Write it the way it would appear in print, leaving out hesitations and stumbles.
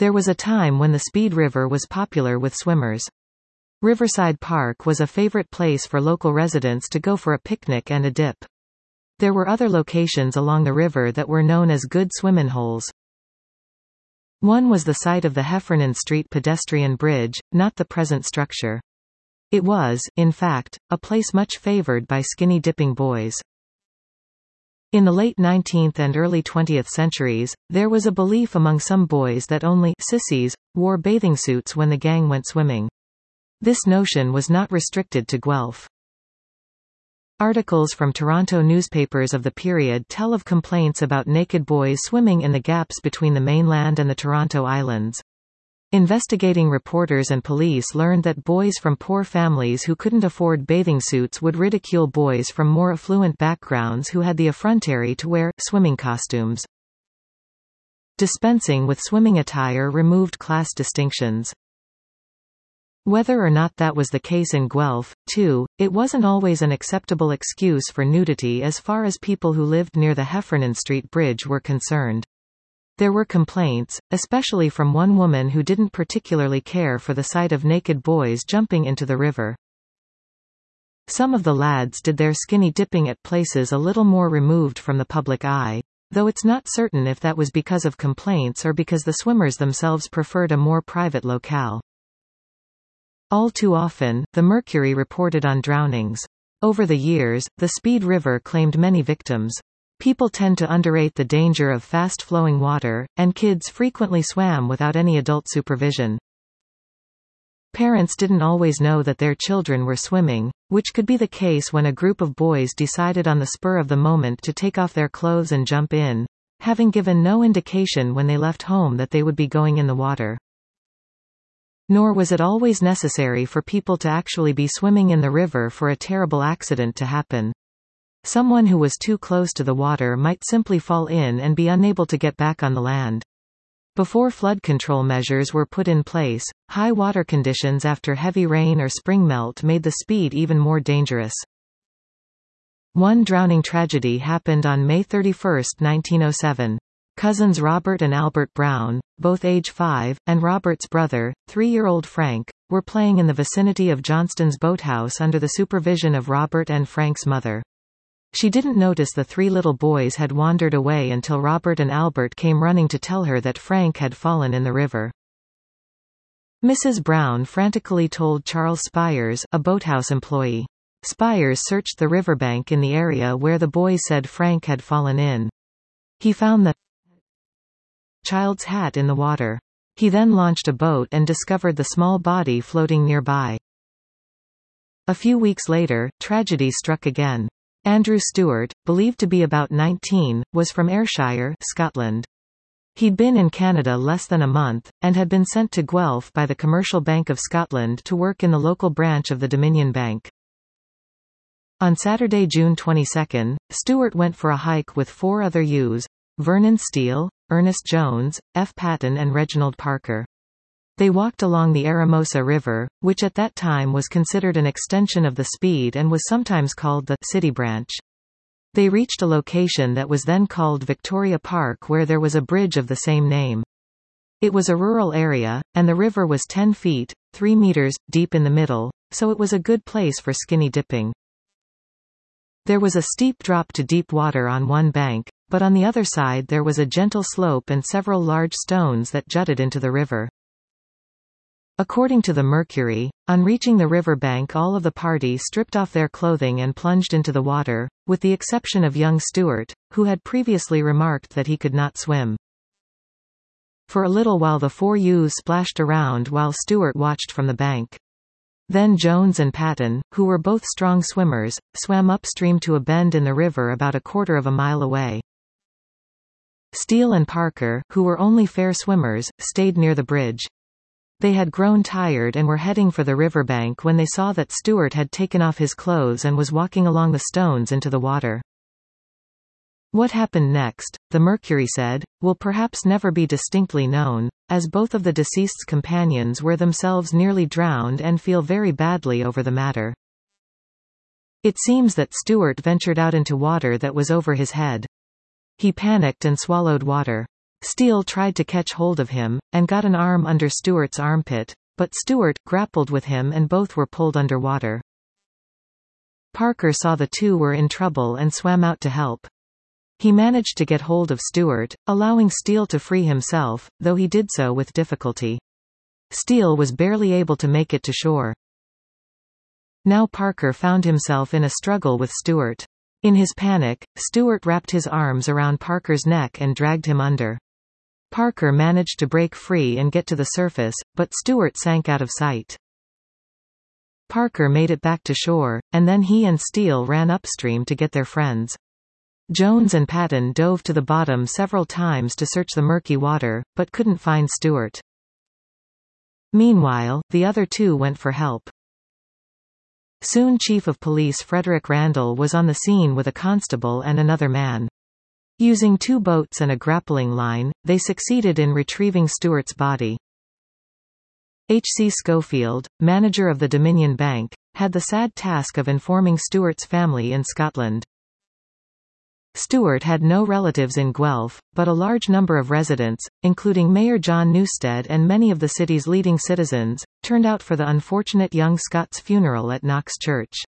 There was a time when the Speed River was popular with swimmers. Riverside Park was a favorite place for local residents to go for a picnic and a dip. There were other locations along the river that were known as good swimmin' holes. One was the site of the Heffernan Street pedestrian bridge, not the present structure. It was, in fact, a place much favored by skinny dipping boys. In the late 19th and early 20th centuries, there was a belief among some boys that only sissies wore bathing suits when the gang went swimming. This notion was not restricted to Guelph. Articles from Toronto newspapers of the period tell of complaints about naked boys swimming in the gaps between the mainland and the Toronto Islands. Investigating reporters and police learned that boys from poor families who couldn't afford bathing suits would ridicule boys from more affluent backgrounds who had the effrontery to wear swimming costumes. Dispensing with swimming attire removed class distinctions. Whether or not that was the case in Guelph, too, it wasn't always an acceptable excuse for nudity as far as people who lived near the Heffernan Street Bridge were concerned. There were complaints, especially from one woman who didn't particularly care for the sight of naked boys jumping into the river. Some of the lads did their skinny dipping at places a little more removed from the public eye, though it's not certain if that was because of complaints or because the swimmers themselves preferred a more private locale. All too often, the Mercury reported on drownings. Over the years, the Speed River claimed many victims. People tend to underrate the danger of fast-flowing water, and kids frequently swam without any adult supervision. Parents didn't always know that their children were swimming, which could be the case when a group of boys decided on the spur of the moment to take off their clothes and jump in, having given no indication when they left home that they would be going in the water. Nor was it always necessary for people to actually be swimming in the river for a terrible accident to happen. Someone who was too close to the water might simply fall in and be unable to get back on the land. Before flood control measures were put in place, high water conditions after heavy rain or spring melt made the Speed even more dangerous. One drowning tragedy happened on May 31, 1907. Cousins Robert and Albert Brown, both age 5, and Robert's brother, 3-year-old Frank, were playing in the vicinity of Johnston's boathouse under the supervision of Robert and Frank's mother. She didn't notice the 3 little boys had wandered away until Robert and Albert came running to tell her that Frank had fallen in the river. Mrs. Brown frantically told Charles Spires, a boathouse employee. Spires searched the riverbank in the area where the boys said Frank had fallen in. He found the child's hat in the water. He then launched a boat and discovered the small body floating nearby. A few weeks later, tragedy struck again. Andrew Stewart, believed to be about 19, was from Ayrshire, Scotland. He'd been in Canada less than a month, and had been sent to Guelph by the Commercial Bank of Scotland to work in the local branch of the Dominion Bank. On Saturday, June 22, Stewart went for a hike with 4 other youths: Vernon Steele, Ernest Jones, F. Patton and Reginald Parker. They walked along the Eramosa River, which at that time was considered an extension of the Speed and was sometimes called the City Branch. They reached a location that was then called Victoria Park where there was a bridge of the same name. It was a rural area, and the river was 10 feet, 3 meters, deep in the middle, so it was a good place for skinny dipping. There was a steep drop to deep water on one bank, but on the other side there was a gentle slope and several large stones that jutted into the river. According to the Mercury, on reaching the river bank all of the party stripped off their clothing and plunged into the water, with the exception of young Stewart, who had previously remarked that he could not swim. For a little while the 4 youths splashed around while Stewart watched from the bank. Then Jones and Patton, who were both strong swimmers, swam upstream to a bend in the river about a quarter of a mile away. Steele and Parker, who were only fair swimmers, stayed near the bridge. They had grown tired and were heading for the riverbank when they saw that Stewart had taken off his clothes and was walking along the stones into the water. What happened next, the Mercury said, will perhaps never be distinctly known, as both of the deceased's companions were themselves nearly drowned and feel very badly over the matter. It seems that Stewart ventured out into water that was over his head. He panicked and swallowed water. Steele tried to catch hold of him, and got an arm under Stewart's armpit, but Stewart grappled with him and both were pulled underwater. Parker saw the two were in trouble and swam out to help. He managed to get hold of Stewart, allowing Steele to free himself, though he did so with difficulty. Steele was barely able to make it to shore. Now Parker found himself in a struggle with Stewart. In his panic, Stewart wrapped his arms around Parker's neck and dragged him under. Parker managed to break free and get to the surface, but Stewart sank out of sight. Parker made it back to shore, and then he and Steele ran upstream to get their friends. Jones and Patton dove to the bottom several times to search the murky water, but couldn't find Stewart. Meanwhile, the other two went for help. Soon Chief of Police Frederick Randall was on the scene with a constable and another man. Using 2 boats and a grappling line, they succeeded in retrieving Stewart's body. H.C. Schofield, manager of the Dominion Bank, had the sad task of informing Stewart's family in Scotland. Stewart had no relatives in Guelph, but a large number of residents, including Mayor John Newstead and many of the city's leading citizens, turned out for the unfortunate young Scot's funeral at Knox Church.